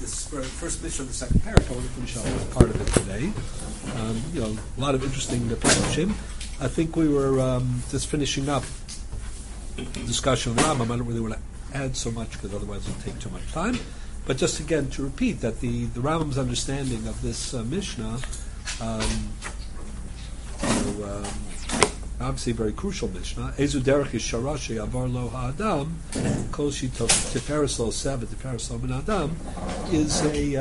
this first mission of the second parak. I want to finish off part of it today. A lot of interesting parushim. I think we were just finishing up discussion on the Rambam. I don't really want to add so much because otherwise it'll take too much time. But just again to repeat that the Rambam's understanding of this Mishnah, obviously a very crucial Mishnah. Ezu derech yishara she'avar lo ha'adam kol shi tiferes lo sevet tiferes lo min adam is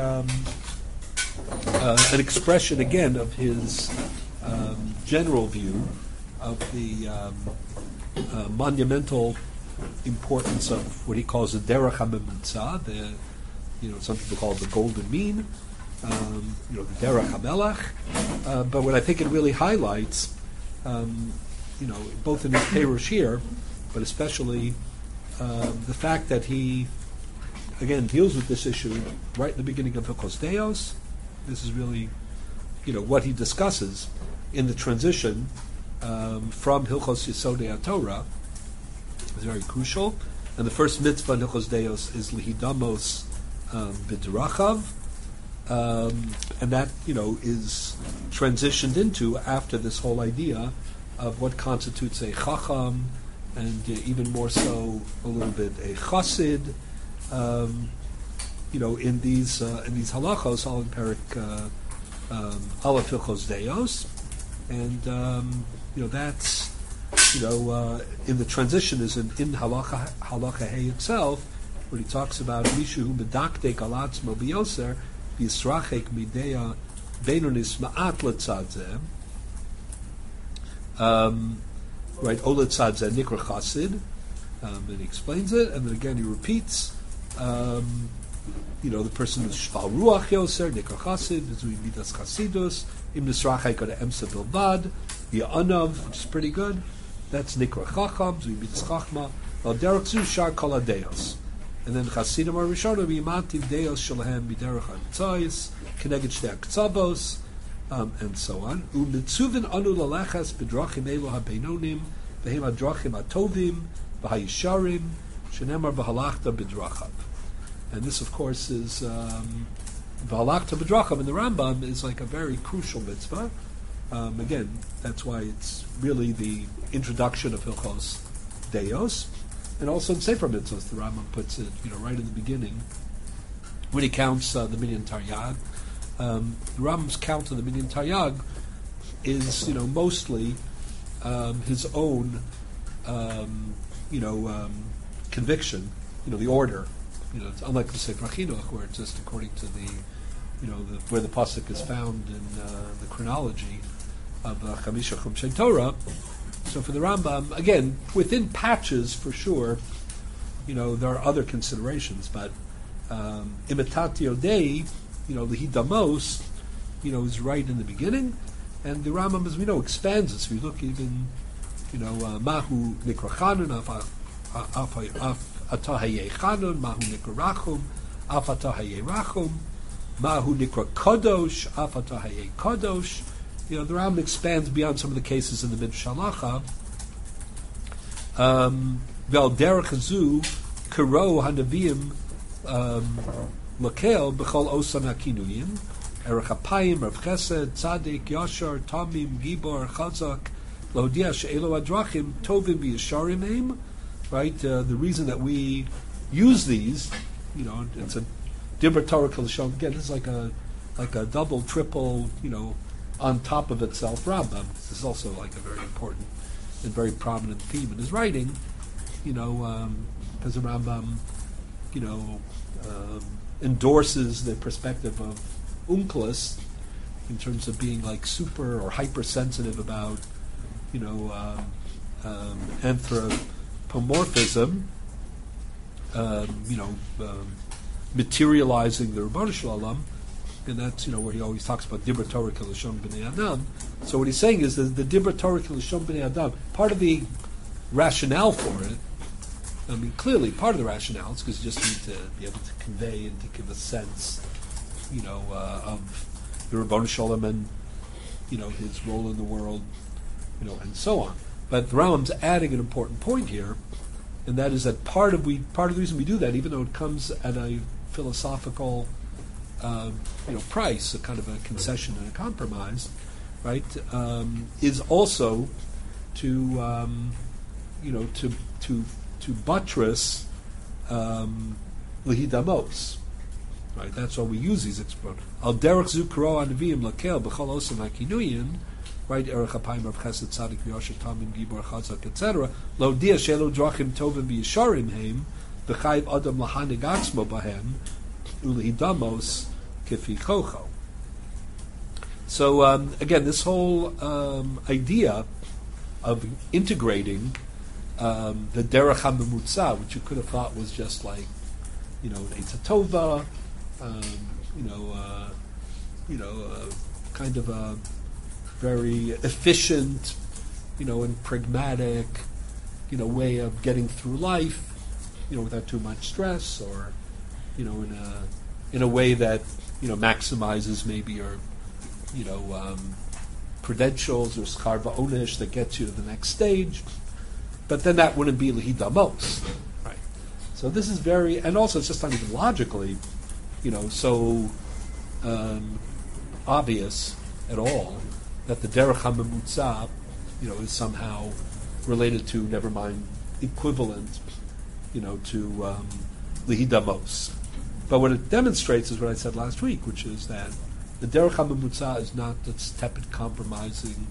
an expression again of his general view of the monumental importance of what he calls the derech ha'memutzah, some people call it the golden mean, the derech hamelach. But what I think it really highlights, both in his Perush here, but especially the fact that he, again, deals with this issue right in the beginning of Hilchos Deos. This is really, what he discusses in the transition from Hilchos Yesodei HaTorah is very crucial. And the first mitzvah in Hilchos Deos is Lihidamos B'Drachav, and that, is transitioned into after this whole idea of what constitutes a chacham, and even more so, a little bit a chassid. In these halachos, all in Perik Aleph Hilchos Deos, and that's in the transition is in halacha hey itself, where he talks about mishu hu medakdek alatzmo biyoser b'yisrachek mideya beinonis ma'at letzadzeh. Right, Oletzadze Nikra Chassid, and he explains it, and then again he repeats, the person is Shval Ruach Yoser, Nikra Chassid, Zui Midas Chasidus, Im Nisrachai Kode Emsa Bilbad, Ya'anav, which is pretty good, that's Nikra Chacham, Zui Midas Chachma, Al Derech Zu Shar Kol HaDeos. And then Chasidim are Rishonim, Yimantiv Deos Shalahem B'derech HaMitzayis, Keneged Shtei HaKtzabos, and so on. U'mitzuvin anu lalechas b'drachim elu habeinonim v'hem hadrachim hatovim v'hayisharim shenemar b'halachta b'drachav. And this, of course, is b'halachta b'drachav in the Rambam is like a very crucial mitzvah. Again, that's why it's really the introduction of Hilchos Deos, and also in Sefer Mitzvahs, the Rambam puts it, right in the beginning when he counts the Minyan Taryag. The Rambam's count of the Minyan Taryag is, mostly his own, conviction. The order. It's unlike the Sefer Chinuch, where it's just according to the, where the pasuk is found in the chronology of Chamisha Chumshei Torah. So for the Rambam, again, within patches for sure, there are other considerations, but imitatio Dei, the Hidamos, is right in the beginning, and the Rambam, as we know, expands it. So you look even, Mahu Nikra Chanun, Af Atahaye Chanun, Mahu Nikra Rachum, Af Atahaye Rachum, Mahu Nikra Kodosh, Af Atahaye Kodosh. The Rambam expands beyond some of the cases in the Midrash Halacha. Vel Derech Zu, Karo Hanavim, Lakel b'chol osan hakinuyim, erech hapayim, Rav Chesed, Tzadik, Yashar, Tamim, Gibor, Chazak, Lodia she'elo adrachim tovim b'yisharim heim. Right, the reason that we use these, it's a dibur Torah k'lashon. Again, it's like a double, triple, on top of itself Rambam. This is also like a very important and very prominent theme in his writing. Because the Rambam, endorses the perspective of Unclus in terms of being like super or hypersensitive about, anthropomorphism, materializing the Rebbeinu Shalom, and that's where he always talks about Dibur Torah K'Lashon B'nei Adam. So what he's saying is that the Dibur Torah K'Lashon B'nei Adam, part of the rationale for it. Clearly, part of the rationale is because you just need to be able to convey and to give a sense, of the Rebbeinu Shalom and, his role in the world, and so on. But the Rambam's adding an important point here, and that is that part of the reason we do that, even though it comes at a philosophical price, a kind of a concession and a compromise, right, is also to buttress lihidamos. Right, that's why we use these expressions. Al derech zukro anavim lakel b'chol osam hakinuyin. Right, erech hapayim of chesed tzadik v'yosher tamim gibor chazak etc. Lo dia shelo drachim tovim v'yisharim heim b'chayv adam lahanig atzmo bahem ulihidamos kifi chocho. So again, this whole idea of integrating the derech hamemutza, which you could have thought was just like, an Eitz Tova, kind of a very efficient, and pragmatic, way of getting through life, without too much stress, or, in a way that, maximizes maybe your, credentials or schar va'onish that gets you to the next stage. But then that wouldn't be lihidamos, right? So this is very, and also it's just not even logically, so obvious at all that the derech hamemutza, is somehow related to, never mind, equivalent, to lihidamos. But what it demonstrates is what I said last week, which is that the derech hamemutza is not this tepid compromising,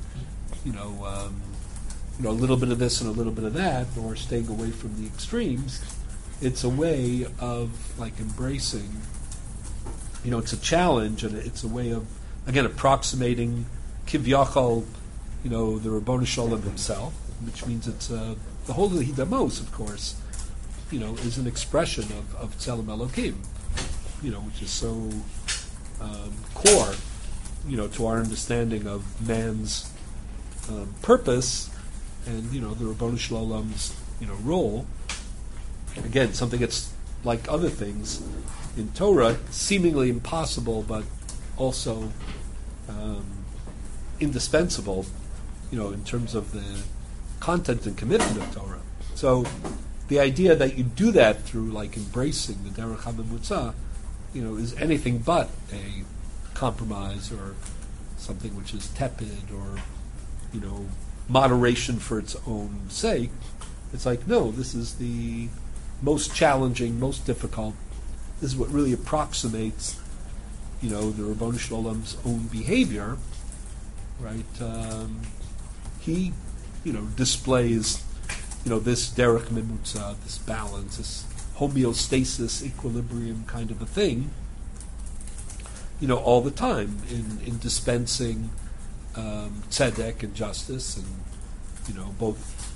a little bit of this and a little bit of that, or staying away from the extremes. It's a way of embracing. It's a challenge, and it's a way of, again, approximating kivyachol, the Ribbono Shel Olam himself, which means it's the whole of the Hidamos, of course, is an expression of Tzelem Elokim, which is so core, to our understanding of man's purpose, and the Ribbono Shel Olam's role. Again, something that's like other things in Torah, seemingly impossible, but also indispensable, in terms of the content and commitment of Torah. So the idea that you do that through embracing the derech hamemutza, is anything but a compromise or something which is tepid or moderation for its own sake. It's no, this is the most challenging, most difficult. This is what really approximates, the Ribbono Shel Olam's own behavior, right? He, displays, this derech memutza, this balance, this homeostasis, equilibrium kind of a thing, all the time in dispensing tzedek and justice, and both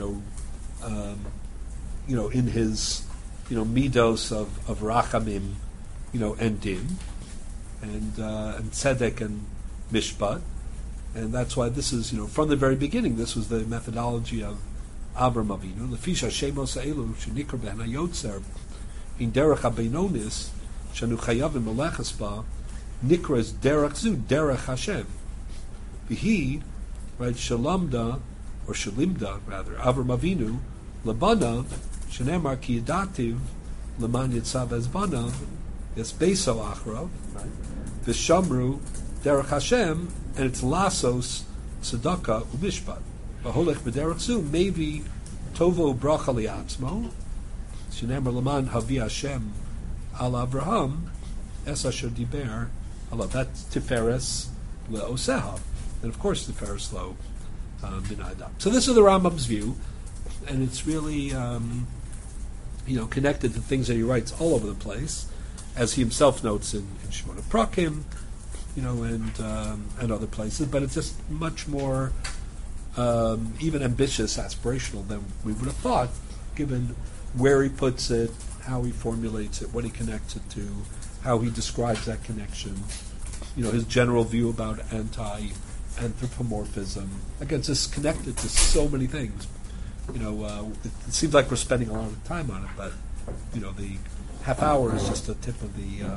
in his midos of rachamim, and din, and tzedek and mishpat, and that's why this is from the very beginning. This was the methodology of Avraham Avinu. Lefisha shemos ha'elu shenikra ben hayotzer in derech habeinonis shanu chayavim meleches ba nikras derech zu derech Hashem. V'hi, right, shalamda, or shalimda rather, Avraham Avinu labanav shenemar ki yadativ leman yitzav ezbanav yes beso achrav, right, v'shamru derech Hashem, and it's lasos tzedakah umishpat. V'holech b'derech zu maybe tovo bracha liatzmo shenemar leman havi Hashem al Avraham es asher diber alav. That's tiferes leoseha. And of course, the Tiferes Lo bin Adam. So this is the Rambam's view, and it's really, connected to things that he writes all over the place, as he himself notes in Shemona Prakim, and other places. But it's just much more, even ambitious, aspirational than we would have thought, given where he puts it, how he formulates it, what he connects it to, how he describes that connection. His general view about anthropomorphism. Again, it's just connected to so many things. It seems like we're spending a lot of time on it, but the half hour is just the tip of the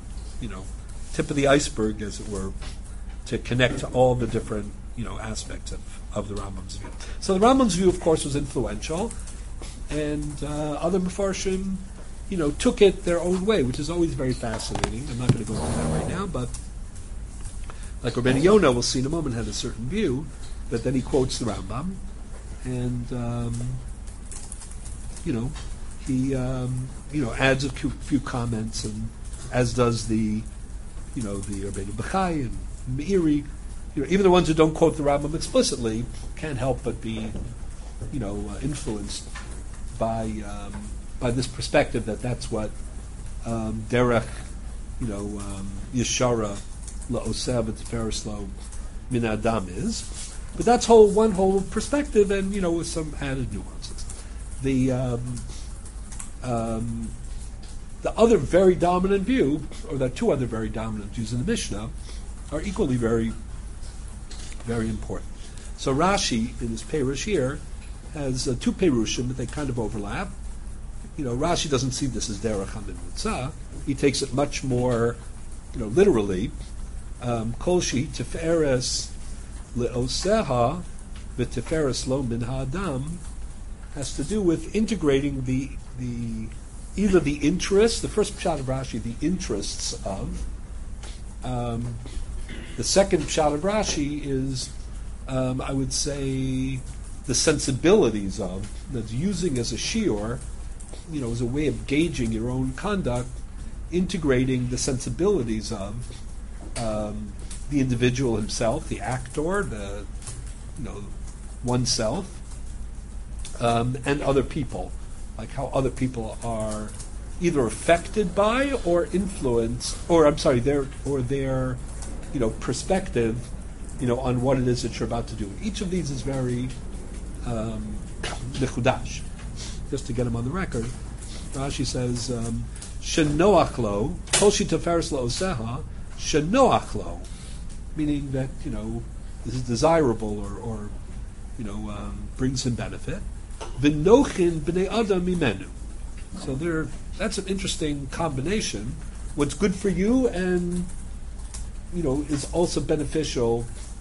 iceberg, as it were, to connect to all the different aspects of the Rambam's view. So the Rambam's view, of course, was influential, and other Mefarshim, took it their own way, which is always very fascinating. I'm not going to go into that right now, but like Rabbeinu Yonah, we'll see in a moment, had a certain view, but then he quotes the Rambam, and he adds a few comments, and as does the Rabbeinu Bechai and Meiri. Even the ones who don't quote the Rambam explicitly can't help but be influenced by this perspective that what derech yeshara la'oseh v'tiferes lo min adam is. But that's one whole perspective, and with some added nuances. The other very dominant view, or the two other very dominant views in the Mishnah, are equally very, very important. So Rashi, in his Perush here, has two Perushim, but they kind of overlap. Rashi doesn't see this as derech hamimutza. He takes it much more, literally. Kol shehi tiferes le'oseha v'tiferes lo min ha'adam has to do with integrating either the interests, the first pshat of Rashi, the interests of. The second pshat of Rashi is, I would say, the sensibilities of, that's using as a shiur, as a way of gauging your own conduct, integrating the sensibilities of the individual himself, the actor, oneself, and other people, like how other people are either affected by or influenced, their perspective, on what it is that you're about to do. Each of these is very mechudash. Just to get them on the record, Rashi says, "Shenoach lo, kol shitaferes la'oseha, shenoach lo," meaning that this is desirable or brings him benefit. V'nochin b'nei adam mimenu. So that's an interesting combination. What's good for you and is also beneficial,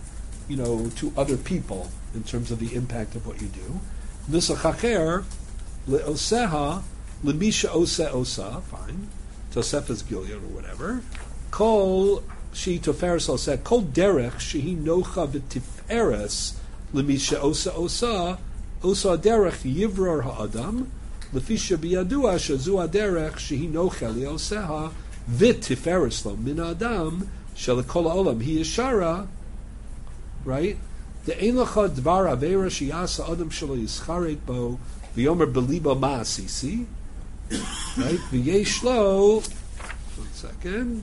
to other people in terms of the impact of what you do. Nusach acher le'oseha lemisha oseh osa. Fine, Tosefes Gilead or whatever. Kol she toferes oseh kol derech shehi nocha v'tiferes lemisha oseh osa osa derech yivror ha'adam lefisha biyadua shazu derech shehi nocha le'oseha v'tiferes lo min adam shelekol ha'olam hi yeshara. Right? The Einlacha Dvar Avera Shiyasa Adam Shelo Yischarek Bo V'Yomer Belibo Ma'asisi. Right? V'Yesh Lo. 1 second.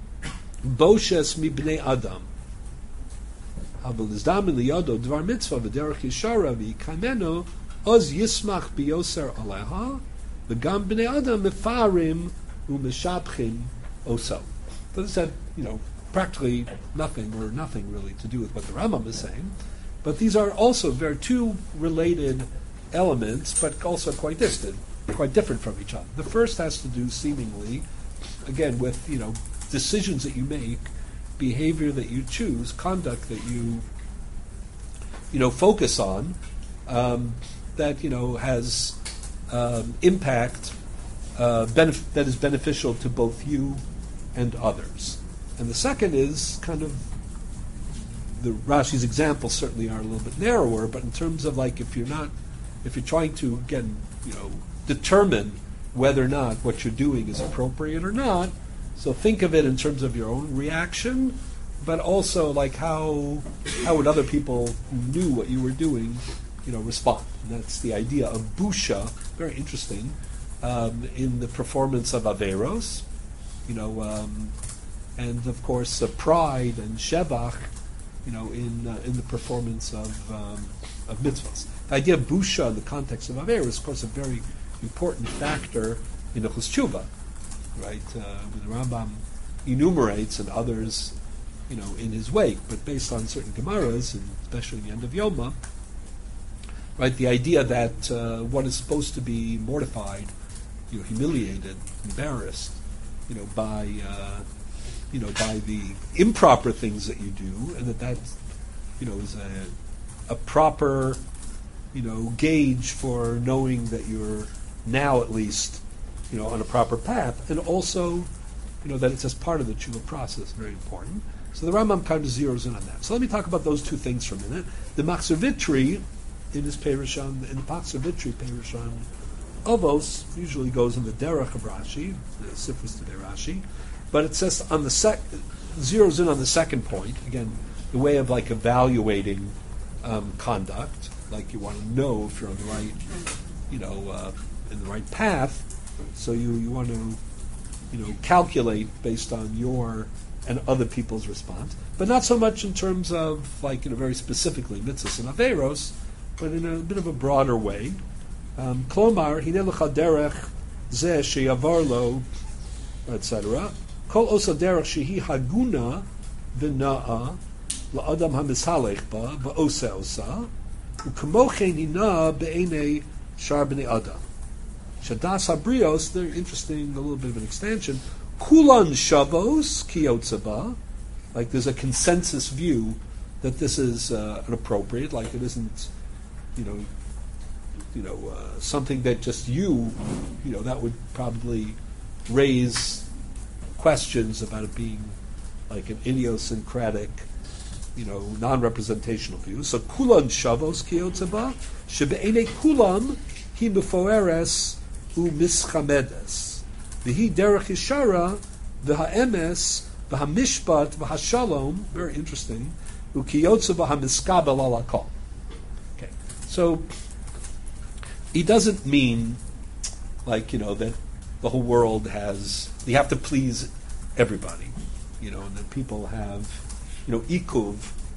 Boshes Mi Bnei Adam. Havel Izdamin Liyodo Dvar Mitzvah V'Derech Yishara V'Yikaimeno Oz Yismach B'Yoser Aleha V'Gam Bnei Adam Mefarim U'Meshabchim Oso. So this had, practically nothing really to do with what the Rambam is saying, but these are also two related elements, but also quite distant, quite different from each other. The first has to do seemingly, again, with decisions that you make, behavior that you choose, conduct that you focus on, that has impact that is beneficial to both you and others. And the second is kind of, the Rashi's examples certainly are a little bit narrower, but in terms of if you're trying to again, determine whether or not what you're doing is appropriate or not, so think of it in terms of your own reaction, but also how would other people who knew what you were doing, respond. And that's the idea of busha, very interesting, in the performance of Averos, and of course pride and shevach, in the performance of mitzvahs. The idea of busha in the context of Avera is, of course, a very important factor in Hilchos Tshuva, right? When the Rambam enumerates, and others, in his wake, but based on certain Gemaras, and especially in the end of Yoma, right? The idea that one is supposed to be mortified, humiliated, embarrassed, by the improper things that you do, and that is a proper, gauge for knowing that you're now at least, on a proper path, and also, that it's just part of the tshuva process, very important. So the Rambam kind of zeroes in on that. So let me talk about those two things for a minute. The Machzor Vitri, in his Perushon, in the Machzor Vitri Perushon, Avos usually goes in the derech of Rashi, the Sifris to Rashi, but it says on the zeroes in on the second point, again, the way of like evaluating conduct, like you want to know if you're on the right, in the right path, so you want to, calculate based on your and other people's response, but not so much in terms of like, very specifically mitzvahs and averos, but in a bit of a broader way. Klomar, hine lecha derech zeh sheyavar lo, etc. Kol osa derech shehi haguna v'na'a la'adam hamishalech ba v'osa osa u'kamochen hina be'enei shar b'nei adam. Shadas habrios, they're interesting, a little bit of an extension. Kulan shavos kiyotzaba, like there's a consensus view that this is inappropriate, like it isn't, something that just that would probably raise questions about it being like an idiosyncratic, non-representational view. So kulan shavos kiyotzaba, shebe'enei kulam hi mefoeres u mischamedes. V'hi derech yishara, v'ha'emes, v'hamishpat, v'hashalom, very interesting, u'kiyotza v'hamiskabel ala kol. Okay, so he doesn't mean like, that the whole world you have to please everybody, and that people have, ikuv,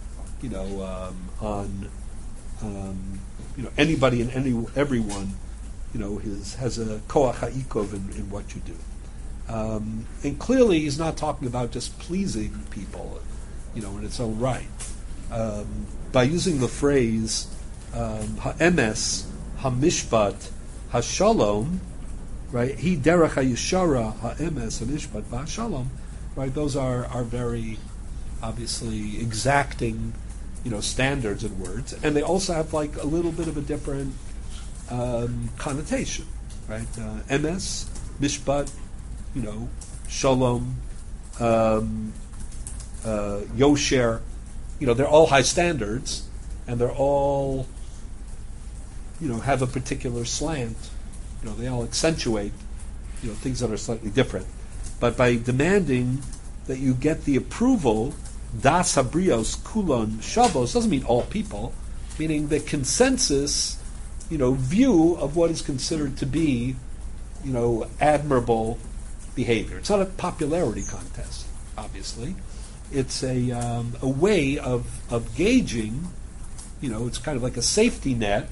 on, anybody and everyone, has a koach ha'ikov in what you do. And clearly he's not talking about just pleasing people, in its own right. By using the phrase ha'emes, ha'mishpat, ha'shalom, right, he derech ha'yishara, ha'emes, ha'mishpat, ha'shalom, right, those are very obviously exacting, standards and words, and they also have like a little bit of a different connotation, right? Emes, mishpat, shalom, yosher, they're all high standards, and they're all, have a particular slant. They all accentuate, things that are slightly different. But by demanding that you get the approval, das habrios kulon shavos, doesn't mean all people, meaning the consensus, view of what is considered to be, admirable behavior. It's not a popularity contest, obviously. It's a way of gauging, it's kind of like a safety net,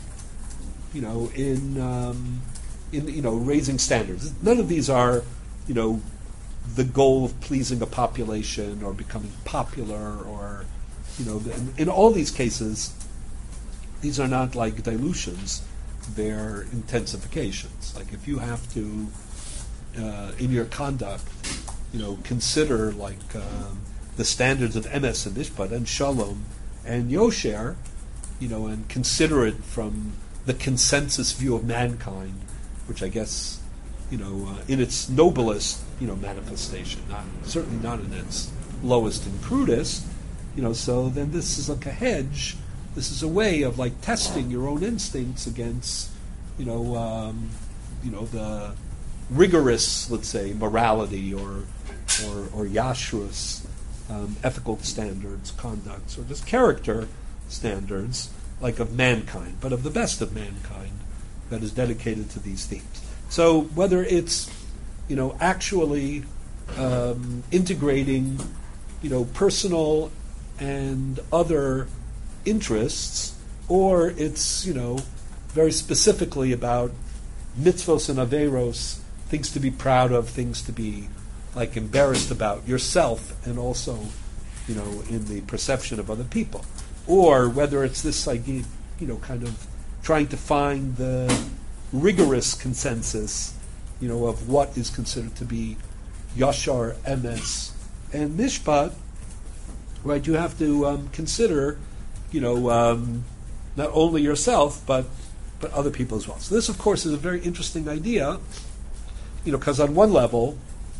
in raising standards. None of these are, the goal of pleasing a population or becoming popular or, in all these cases, these are not like dilutions, they're intensifications. Like if you have to, in your conduct, consider like the standards of emes and mishpat and shalom and yosher, and consider it from the consensus view of mankind, which I guess, in its noblest, manifestation, certainly not in its lowest and crudest, so then this is like a hedge. This is a way of like testing your own instincts against, the rigorous, let's say, morality or yashrus, ethical standards, conducts, or just character standards, like of mankind, but of the best of mankind that is dedicated to these themes. So whether it's, actually integrating, personal and other interests, or it's, very specifically about mitzvos and averos, things to be proud of, things to be like embarrassed about yourself, and also, in the perception of other people, or whether it's this idea, kind of trying to find the rigorous consensus, of what is considered to be yashar, emes, and mishpat. Right, you have to consider, not only yourself but other people as well. So this, of course, is a very interesting idea because on one level,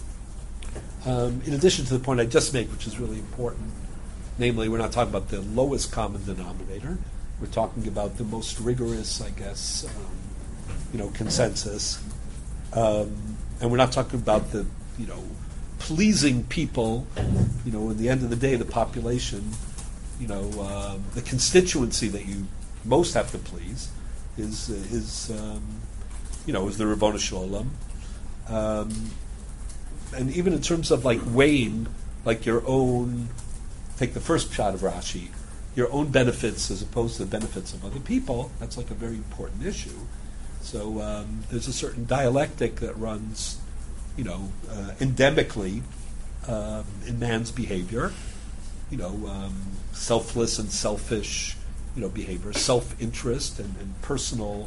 in addition to the point I just made, which is really important, namely, we're not talking about the lowest common denominator. We're talking about the most rigorous, I guess, consensus. And we're not talking about the, pleasing people, in the end of the day, the population, the constituency that you most have to please is the Ribono Shel Olam. And even in terms of weighing, your own, take the first shot of Rashi, your own benefits as opposed to the benefits of other people, that's a very important issue. So there's a certain dialectic that runs, endemically in man's behavior, selfless and selfish, behavior, self-interest and personal,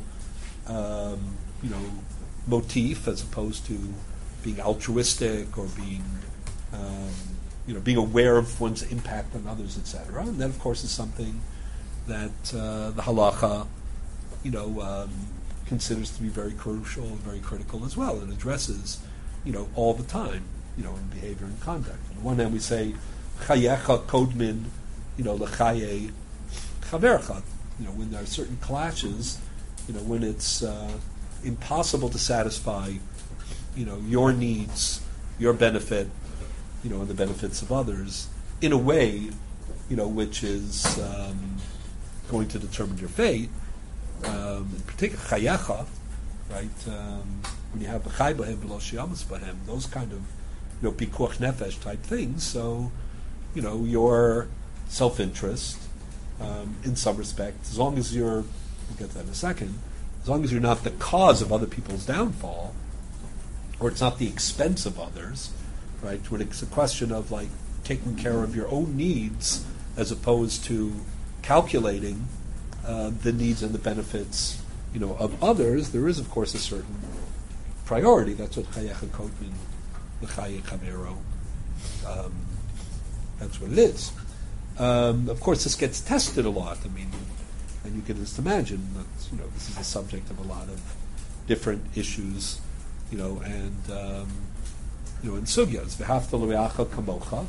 motif as opposed to being altruistic or being, being aware of one's impact on others, etc. And that, of course, is something that the halacha, considers to be very crucial and very critical as well, and addresses, all the time, in behavior and conduct. On the one hand, we say, chayecha kodmin, lechaye chavercha. When there are certain clashes, when it's impossible to satisfy, your needs, your benefit, and the benefits of others in a way, which is going to determine your fate. In particular, chayecha, right? When you have b'chai b'hem v'lo shiamas b'hem, those kind of, pikuach nefesh type things. So, your self-interest, in some respect, as long as we'll get to that in a second, as long as you're not the cause of other people's downfall, or it's not the expense of others, right? When it's a question of taking care of your own needs as opposed to calculating the needs and the benefits, of others, there is, of course, a certain priority. That's what Chayecha Kodmin, L'chaye Chavero. That's what it is. Of course, this gets tested a lot. I mean, and you can just imagine that this is the subject of a lot of different issues, and in sugyas, v'hafta l'reacha kamocha,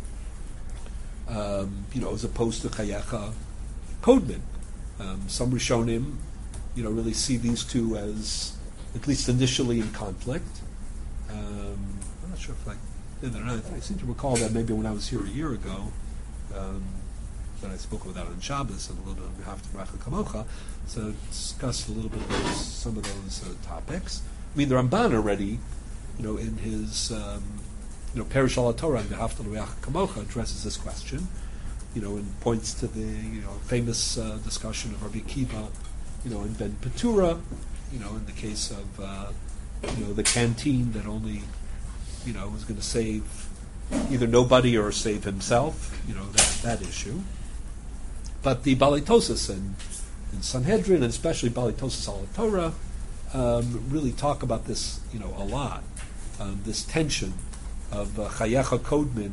as opposed to Chayecha Kodmin. Some Rishonim, really see these two as, at least initially, in conflict. I'm not sure if I did that or not. I seem to recall that maybe when I was here a year ago, that I spoke about on Shabbos and a little bit on behalf of Racha Kamocha, so discussed a little bit of some of those topics. I mean, the Ramban already, in his, Perish al Torah on behalf of Racha Kamocha addresses this question, and points to the famous discussion of Rabbi Akiva, in Ben Petura, in the case of the canteen that only was going to save either nobody or save himself, that issue. But the Balitosis and Sanhedrin, and especially Balitosis al Torah, really talk about this, a lot. This tension of Chayecha Kodmin,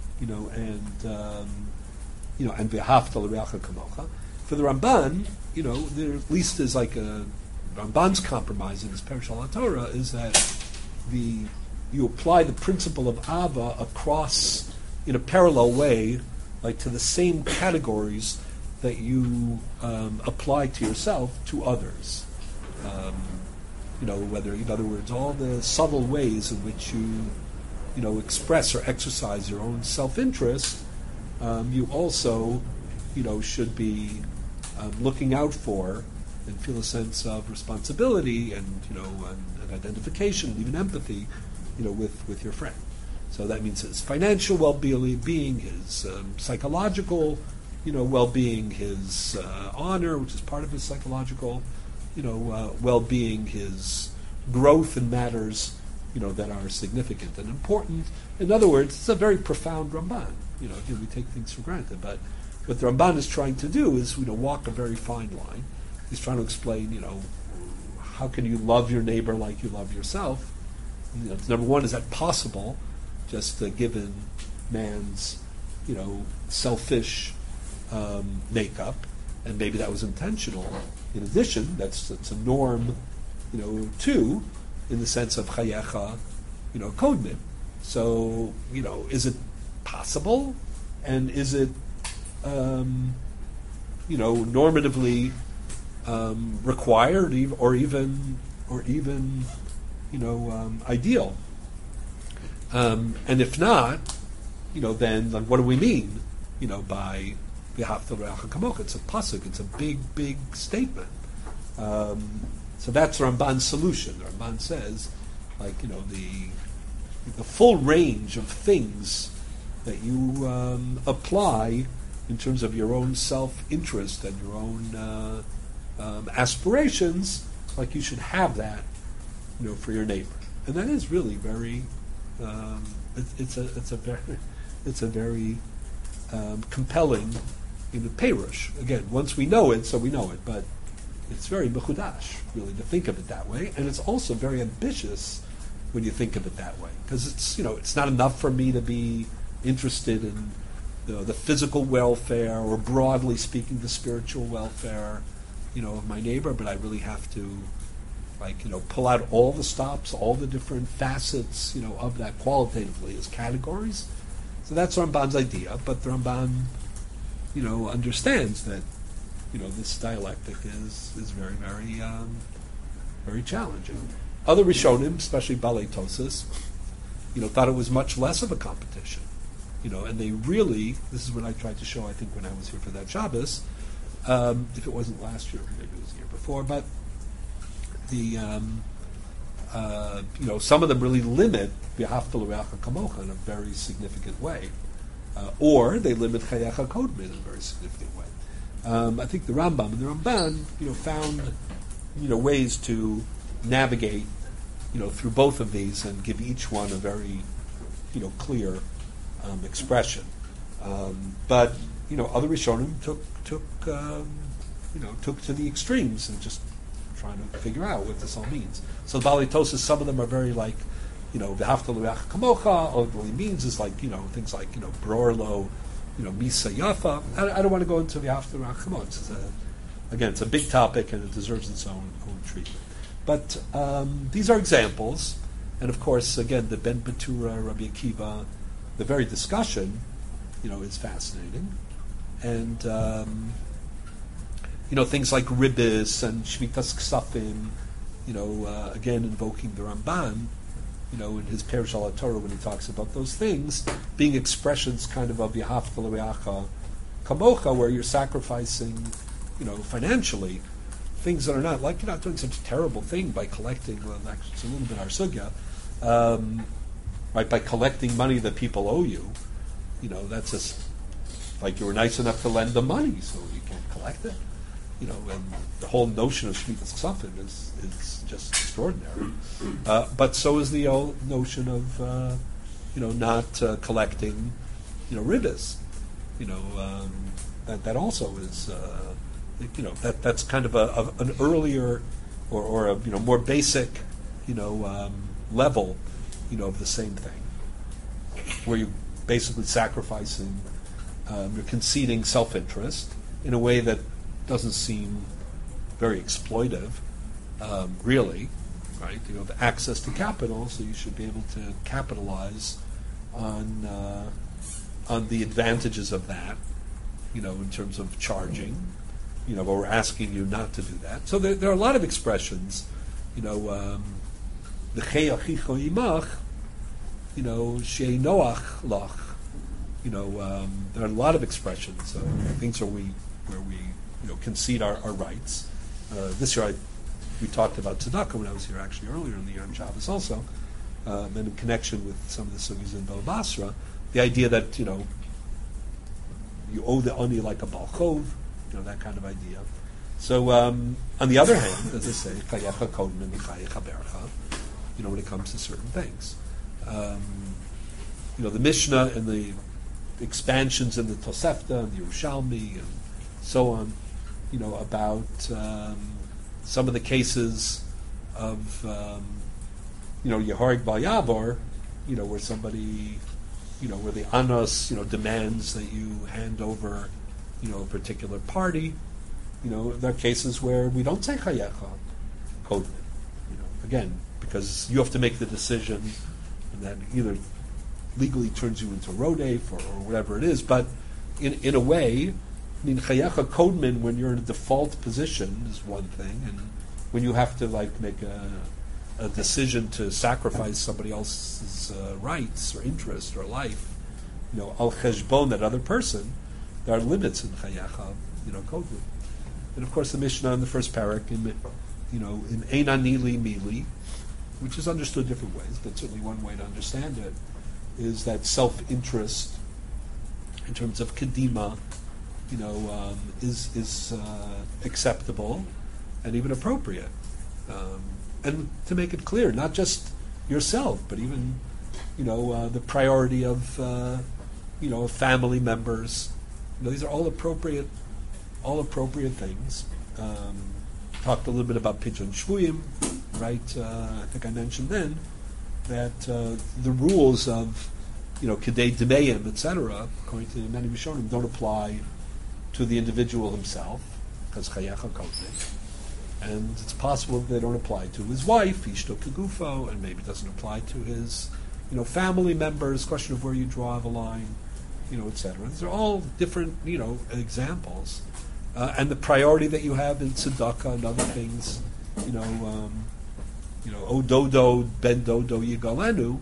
and v'hafta l'reacha kamocha. For the Ramban, there at least is Ramban's compromise in his Perish al Torah is that you apply the principle of Ava across in a parallel way, to the same categories that you apply to yourself to others. Whether, in other words, all the subtle ways in which you, express or exercise your own self-interest, you also, should be looking out for and feel a sense of responsibility and, and identification, and even empathy, with your friend. So that means his financial well-being, his psychological, well-being, his honor, which is part of his psychological, well-being, his growth in matters, that are significant and important. In other words, it's a very profound Ramban. We take things for granted, but what the Ramban is trying to do is, walk a very fine line. He's trying to explain, how can you love your neighbor like you love yourself? Number one, is that possible? Just given man's, selfish makeup, and maybe that was intentional. In addition, that's a norm, too. in the sense of chayecha, kodmin. So, is it possible, and is it, normatively required, or even ideal? And if not, then like, what do we mean, by v'ahavta l'reacha kamocha? It's a pasuk. It's a big statement. So that's Ramban's solution. The Ramban says, like, the full range of things that you apply in terms of your own self-interest and your own aspirations, like you should have that, for your neighbor. And that is really very, it's a very compelling, perush. Again, once we know it, so we know it, but it's very mechudash, really, to think of it that way, and it's also very ambitious when you think of it that way, because it's not enough for me to be interested in the physical welfare, or broadly speaking, the spiritual welfare, of my neighbor, but I really have to, pull out all the stops, all the different facets, of that qualitatively as categories. So that's Ramban's idea, but the Ramban, understands that, this dialectic is very, very, very challenging. Other Rishonim, especially Balei Tosas, thought it was much less of a competition, and they really, this is what I tried to show, I think, when I was here for that Shabbos, if it wasn't last year, maybe it was the year before, but the, some of them really limit v'ahavta l'reacha kamocha in a very significant way, or they limit chayecha kodmin in a very significant way. I think the Rambam and the Ramban, found, ways to navigate, through both of these and give each one a very, clear expression. But other Rishonim took to the extremes and just trying to figure out what this all means. So the Balei Tosas, some of them are very like, v'ahavta l'reacha kamocha. All it really means is like, things like, brorlo, misa yafa. I don't want to go into v'ahavta l'reacha kamocha. It's a big topic and it deserves its own treatment. But these are examples, and of course, again, the Ben Betura, Rabbi Akiva, the very discussion, is fascinating, and things like ribis and shmitas ksafim, again invoking the Ramban, in his Perush al Torah when he talks about those things being expressions kind of v'ahavta l'reacha kamocha, where you're sacrificing, financially, things that are not, like, you're not doing such a terrible thing by collecting, well, actually it's a little bit our sugya, right, by collecting money that people owe you, that's just, like, you were nice enough to lend them money, so you can't collect it, and the whole notion of Shmitas Ksafim is just extraordinary. But so is the old notion of, not collecting, ribis, that also is, that's kind of an earlier or a more basic level of the same thing, where you're basically sacrificing, you're conceding self-interest in a way that doesn't seem very exploitive, really, right? You have access to capital, so you should be able to capitalize on the advantages of that, in terms of charging. But we're asking you not to do that. So there are a lot of expressions, the chei achicho imach, shei noach lach, there are a lot of expressions, things where we concede our rights. This year we talked about tzedakah when I was here actually earlier in the year on Shabbos also, and in connection with some of the sugis in Bava Basra, the idea that, you owe the ani like a balchov, that kind of idea. So, on the other hand, as I say, chayecha kodmin and chayecha bercha, when it comes to certain things. The Mishnah and the expansions in the Tosefta and the Yerushalmi and so on, about some of the cases of, Yehorig Bal Yavor, where somebody, where the Anos, demands that you hand over, a particular party. There are cases where we don't say chayecha kodmin. Again, because you have to make the decision, and that either legally turns you into rodef or whatever it is. But in a way, I mean, chayecha kodmin, when you're in a default position, is one thing, and when you have to make a decision to sacrifice somebody else's rights or interest or life, al cheshbon, that other person, there are limits in chayecha, kodmin. And of course, the Mishnah in the first parak, in ein ani li mili, which is understood different ways, but certainly one way to understand it is that self-interest, in terms of kedima, is acceptable and even appropriate. And to make it clear, not just yourself, but even the priority of family members. These are all appropriate things. Talked a little bit about Pidyon Shvuyim, right? I think I mentioned then that the rules of Kedei Demeim, etc., according to many Rishonim, don't apply to the individual himself, because Chayecha Kodmin. And it's possible that they don't apply to his wife, Ishto Kegufo, and maybe it doesn't apply to his family members, question of where you draw the line, etc. These are all different, examples. And the priority that you have in tzedakah and other things, O dodo ben dodo yigalenu,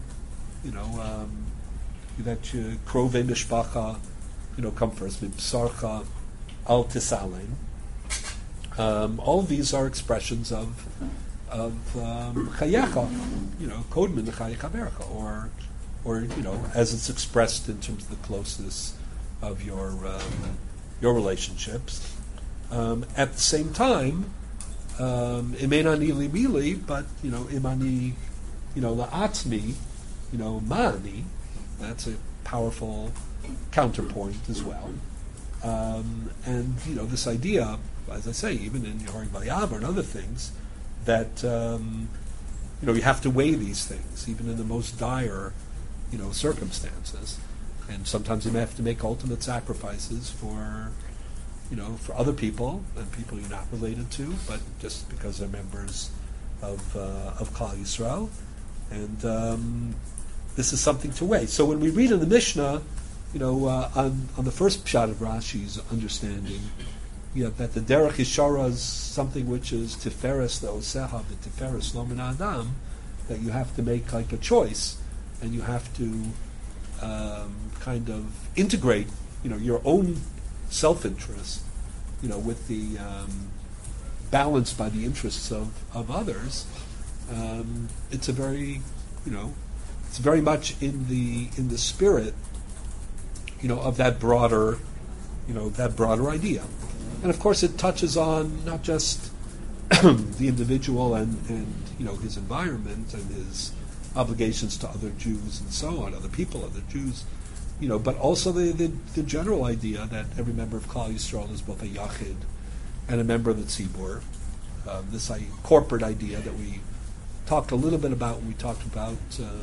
that you krove mishpacha, come first, mipsarcha al tisalen. All of these are expressions of chayecha, kodmin chayecha bercha, or as it's expressed in terms of the closeness of your relationships. At the same time, imenani libili, but imani, la'atzmi, mani. That's a powerful counterpoint as well. And this idea, as I say, even in Yoring Vayav and other things, that you have to weigh these things, even in the most dire, circumstances. And sometimes you may have to make ultimate sacrifices for other people and people you're not related to, but just because they're members of Klal Yisrael. And this is something to weigh. So when we read in the Mishnah, on the first pshat of Rashi's understanding, that the derech yishara is something which is tiferes le'oseha v'tiferes lo min adam, that you have to make like a choice, and you have to kind of integrate, your own self-interest, with the balanced by the interests of others. It's a very, it's very much in the spirit, of that broader, idea. And of course, it touches on not just the individual and his environment and his obligations to other Jews and so on, other people, other Jews, but also the general idea that every member of Klal Yisrael is both a yachid and a member of the tzibur. This corporate idea that we talked a little bit about when we talked about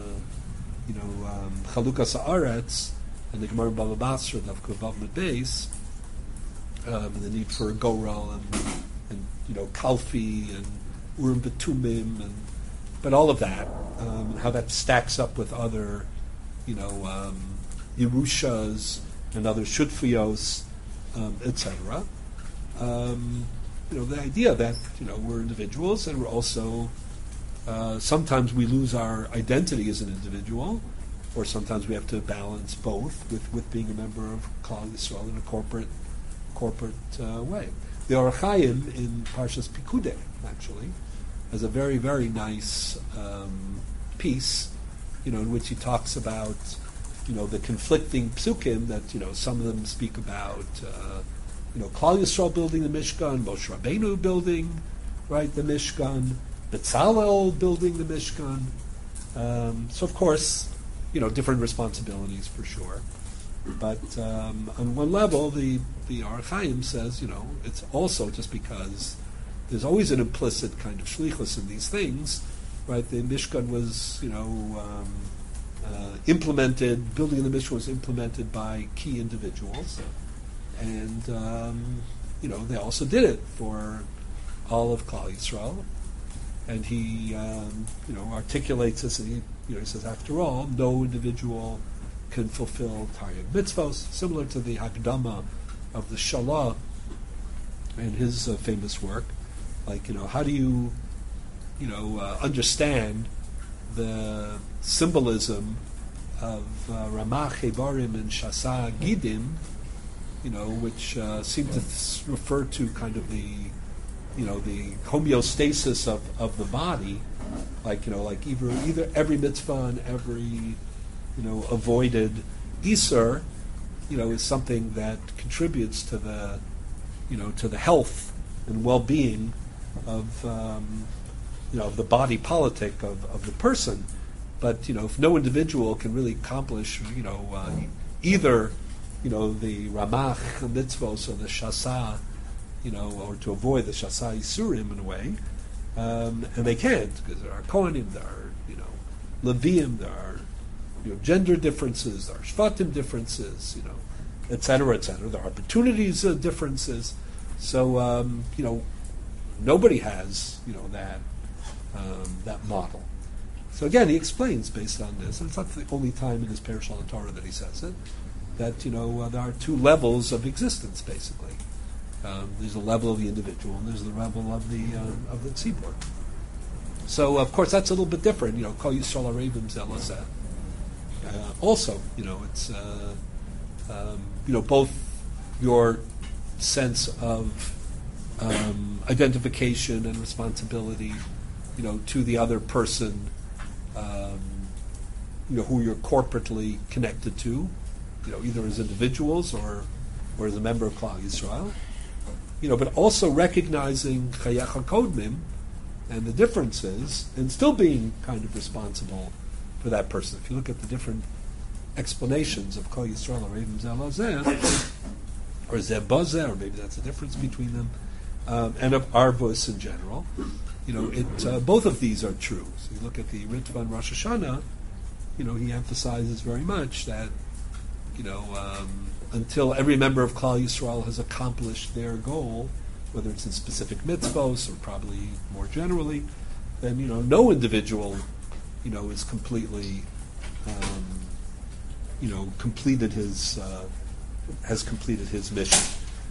Chalukas Haaretz and the Gemara Bava Basra, Daf Kuvav Medbeis, and the need for a Gorel and Kalfi and Urim Betumim, but all of that, how that stacks up with other, Yerushas and other Shutfios, etc. The idea that we're individuals and we're also sometimes we lose our identity as an individual, or sometimes we have to balance both with being a member of Klal Yisrael in a corporate way. The Orach Chaim in Parshas Pikudei actually has a very, very nice piece, in which he talks about the conflicting psukim that some of them speak about Klal Yisrael building the Mishkan, Moshe Rabbeinu building the Mishkan, Betzalel building the Mishkan. So of course, different responsibilities for sure. But on one level, the Orach Chaim says, it's also just because there's always an implicit kind of shlichus in these things, right? The Mishkan was, implemented, building of the Mishkan was implemented by key individuals, and they also did it for all of Klal Yisrael. and he articulates this, and he says, after all, no individual can fulfill Taryag mitzvos, similar to the Hakdama of the Shalah in his famous work. Like, how do you, understand the symbolism of Ramach Evarim and Shasa Gidim, which seem to refer to kind of the homeostasis of the body, like either every mitzvah and every avoided iser, is something that contributes to the health and well-being of the body politic of the person. But if no individual can really accomplish either the ramach mitzvos or the shasa, or to avoid the shasa isurim in a way, and they can't because there are kohanim, there are leviim, there are gender differences, there are shvatim differences, et cetera, et cetera. There are opportunities differences. So nobody has that model. So again, he explains based on this, and it's not the only time in his Perush on Torah that he says it, that there are two levels of existence basically. There's a level of the individual, and there's the level of the tzibur. So of course that's a little bit different. Kol Yisrael Arevim Zeh Lazeh. Also, it's both your sense of identification and responsibility, to the other person, who you're corporately connected to, either as individuals or as a member of Klal Yisrael, but also recognizing Chayach HaKodmim and the differences, and still being kind of responsible for that person. If you look at the different explanations of Kol Yisrael Arevim Zeh Lazeh, or Zeh Bazeh, or maybe that's the difference between them, and of Arvos in general, both of these are true. So you look at the Ritva and Rosh Hashanah, he emphasizes very much that, until every member of Klal Yisrael has accomplished their goal, whether it's in specific mitzvos or probably more generally, then no individual is completely completed his has completed his mission.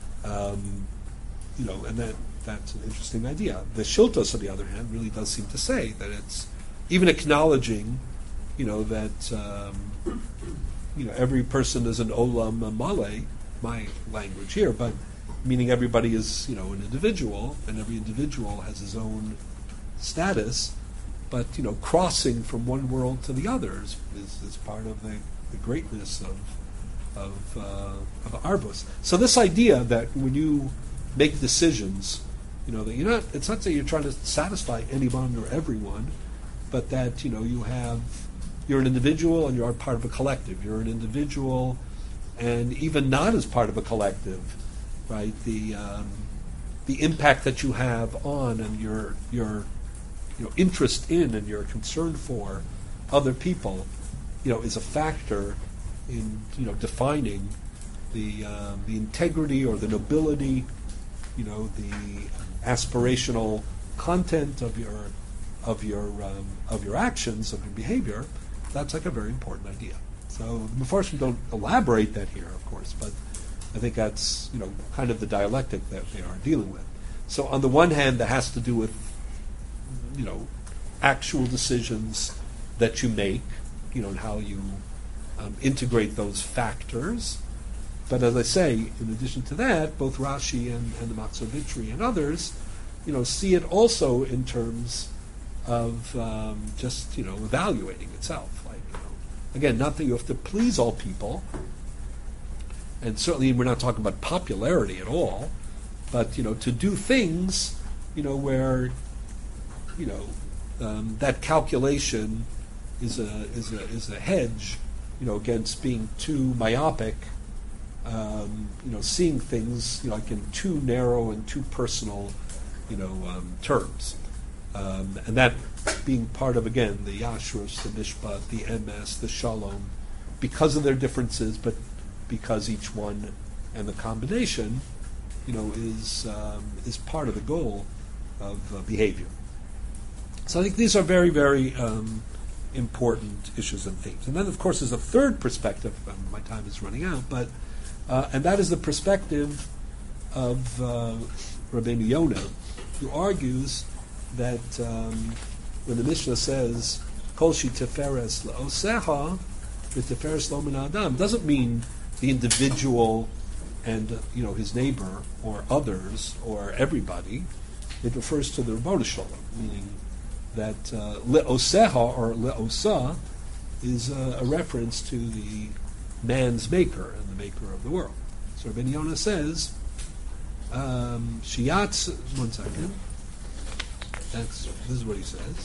And that's an interesting idea. The Shiltos, on the other hand, really does seem to say that it's even acknowledging, that every person is an olam maleh, my language here, but meaning everybody is, an individual, and every individual has his own status, but, crossing from one world to the other is part of the greatness of Arvos. So this idea that when you make decisions, that it's not that you're trying to satisfy anyone or everyone, but that, you're an individual and you're part of a collective. You're an individual and even not as part of a collective, right? The impact that you have on and your interest in and your concern for other people, is a factor in defining the integrity or the nobility, the aspirational content of your actions, of your behavior. That's like a very important idea. So the Mefarshim don't elaborate that here, of course, but I think that's kind of the dialectic that they are dealing with. So on the one hand, that has to do with actual decisions that you make, and how you integrate those factors. But as I say, in addition to that, both Rashi and the Matzor Vitri and others, see it also in terms of just evaluating itself. Like, again, not that you have to please all people, and certainly we're not talking about popularity at all, but to do things where that calculation is a hedge against being too myopic, seeing things like in too narrow and too personal terms, and that being part of, again, the Yashrus, the Mishpat, the Emes, the Shalom, because of their differences, but because each one and the combination is part of the goal of behavior. So I think these are very, very important issues and themes. And then, of course, there's a third perspective. My time is running out, but and that is the perspective of Rabbeinu Yonah, who argues that when the Mishnah says "Kol shi teferes la'oseha v'teferes lo min ha'adam," doesn't mean the individual and his neighbor or others or everybody. It refers to the Ribono Shel Olam, meaning that le'oseha or le'osa is a reference to the man's maker and the maker of the world. So Rabbeinu Yonah says, "Shiyatz." One second. This is what he says.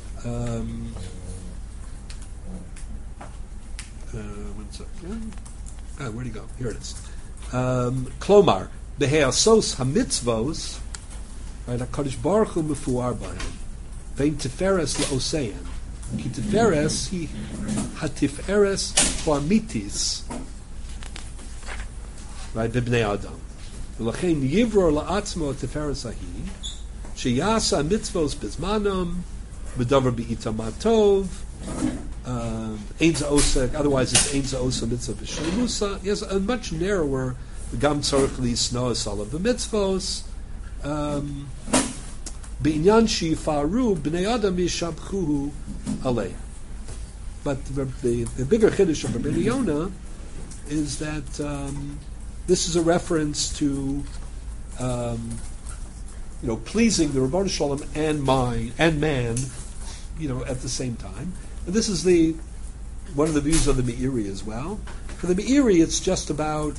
One second. Where'd he go? Here it is. Klomar beheasos hamitzvos. Right, HaKadosh Baruch Hu mefuar b'hem. Vein tiferes le'osein. Ki tiferes hi hatiferes ha'amitis. Right, b'bnei Adam. V'lachein yivror la'atzmo tiferes ahi. Sheyasa mitzvos bizmanom. B'davar bi'ita matov. Ein za'osek. Otherwise, it's ein za'osa mitzvah b'shlemusa. He has a much narrower gam tzorich li'snoas alav b'mitzvos. B'inyan shifaru b'nei adam yishabchuhu alei. But the bigger chiddush of Rabbeinu Yonah is that this is a reference to pleasing the Ribono Shel Olam and man, at the same time. And this is one of the views of the Meiri as well. For the Meiri, it's just about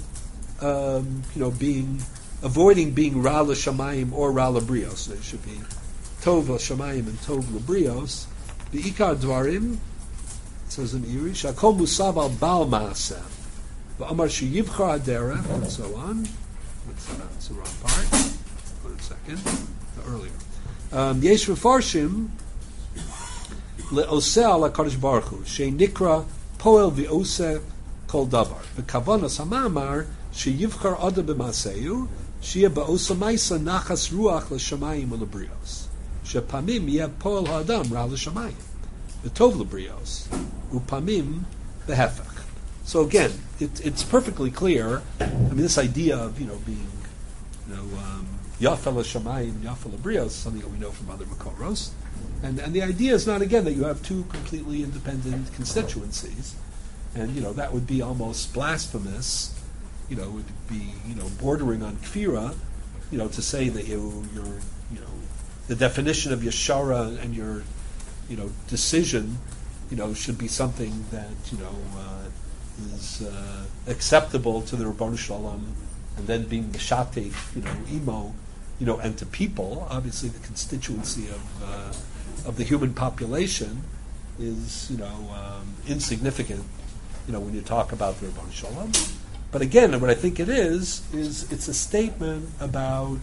avoiding being Ra l'Shamayim or Ra l'Brios. It should be Tov l'Shamayim and Tov l'Brios. The Ikar Dvarim, says the Meiri, Shakol Musav al Baal Maaseh, V'amar Sheyivchar Aderech, and so on. That's the wrong part. Wait a second. Earlier. Yesh Mefarshim le'oseh ala Kadosh Baruch Hu, she'nikra poel v'oseh kol davar. V'kavanas hamamar sheyivchar adam b'maseyu, she'yeh ba'osa maisa nachas ruach l'shamayim u'lebrios. She'pamim yeh poel ha'adam ra l'shamayim. V'tov lebrios. U'pamim b'hefach. So again, it's perfectly clear. I mean, this idea of being Yafa l'shamayim, Yafa l'brios, something that we know from other Makoros. And the idea is not, again, that you have two completely independent constituencies. And, that would be almost blasphemous. It would be, bordering on kfira, to say that you're the definition of yeshara and your, decision, should be something that, is acceptable to the Ribono Shel Olam, and then being mishatef, imo, and to people. Obviously, the constituency of the human population is, insignificant, when you talk about the Ribono Shel Olam. But again, what I think it is it's a statement about,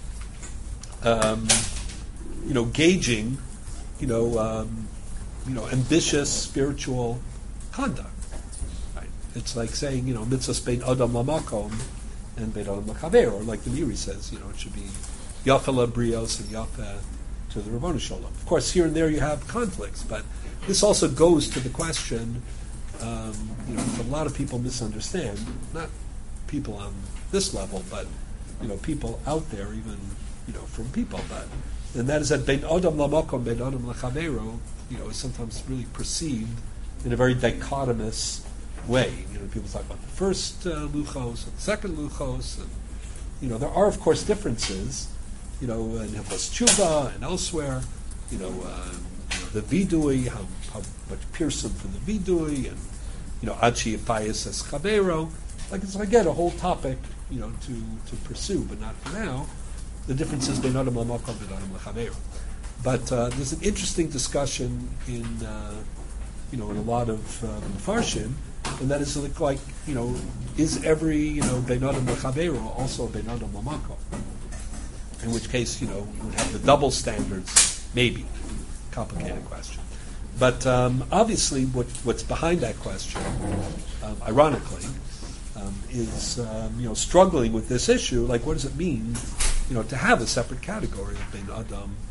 gauging, ambitious spiritual conduct. Right? It's like saying, mitzvahs bein adam lamakom and bein adam lachaver, or like the Meiri says, it should be yafa labrios and yafa to the Ribono Shel Olam. Of course, here and there you have conflicts, but this also goes to the question, a lot of people misunderstand, not people on this level, but, people out there, even, from people, and that is that bein adam lamakom, bein adam lachavero, is sometimes really perceived in a very dichotomous way. People talk about the first luchos and the second luchos, and, there are, of course, differences, in Hilchos Tshuva and elsewhere, the vidui, how much piercing for the vidui, and, Achi Yipayas as Chavero. Like, it's, again, a whole topic, to pursue, but not for now. The differences between Adam Lamakom and Adam Lechavero. But there's an interesting discussion in a lot of Mefarshim, and that is like, is every, Ben Adam Lechavero also Ben Adam Lamakom? In which case, you would have the double standards, maybe. Complicated question. But obviously, what's behind that question, ironically, is struggling with this issue. Like, what does it mean, to have a separate category of bein adam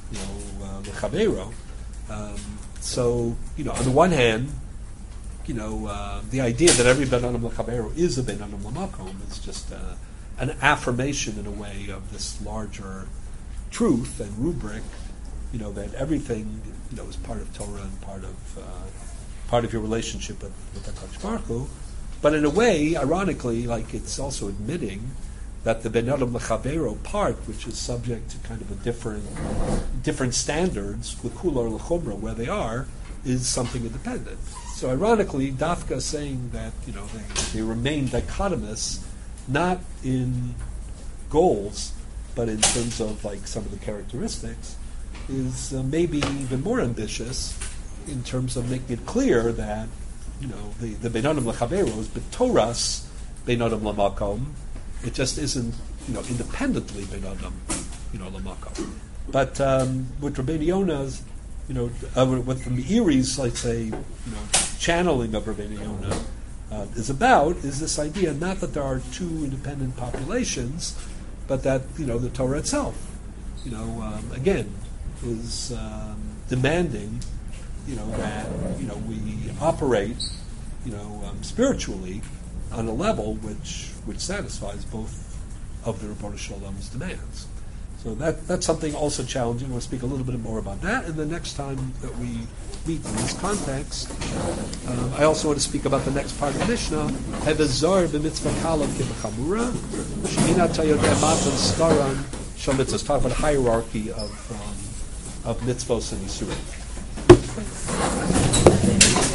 Lechavero. So, on the one hand, the idea that every Ben Adam Lechavero is a Ben Adam Lamakom is just an affirmation in a way of this larger truth and rubric, that everything, is part of Torah and part of your relationship with HaKadosh Baruch Hu. But in a way, ironically, like it's also admitting that the Ben Adam Lechavero part, which is subject to kind of a different standards with Kulor Lechumra where they are, is something independent. So ironically, Dafka is saying that they remain dichotomous, not in goals, but in terms of like some of the characteristics, is maybe even more ambitious in terms of making it clear that the Ben Adam Lechavero is b'toras Ben Adam Lamakom. It just isn't independently Ben Adam Lamakom. But with Rabbeinu Yonah's what the Meiri's, let's say, channeling of Rabbeinu Yonah is about is this idea not that there are two independent populations, but that the Torah itself, again, is demanding, that we operate, spiritually on a level which satisfies both of the Rebbeinu Shalom's demands. So that's something also challenging. I want to speak a little bit more about that. And the next time that we meet in this context, I also want to speak about the next part of the Mishnah, Hevezar b'mitzvah kalav kibachamura, she'ina tayodeh matan staran shal mitzvahs. Talk about a hierarchy of mitzvos and isurim.